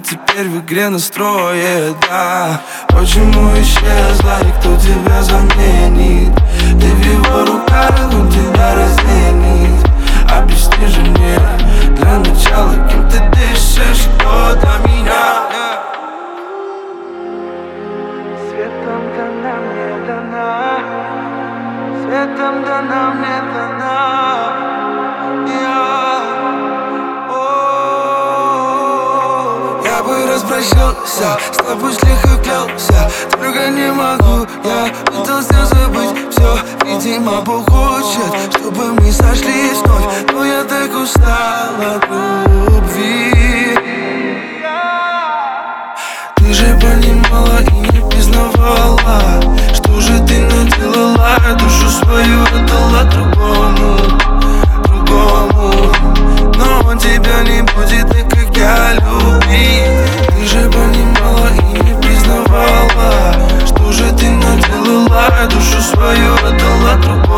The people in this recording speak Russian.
теперь в игре настроит, да. Почему исчезла и кто тебя заменит? Ты в его руках, он тебя разменит. Объясни же мне, для начала, кем ты дышишь, кто для меня? Светом дана мне дана, светом дана мне дана. Я бы распрощался, с тобой слегка клялся, только не могу, я пытался забыть все. Видимо, Бог хочет, чтобы мы сошлись вновь, но я так устал от любви. Ты же понимала и не признавала, что же ты наделала, душу свою отдала другому. Но он тебя не будет так, как я любил. Ты же понимала и не признавала, что же ты наделала, душу свою отдала другому.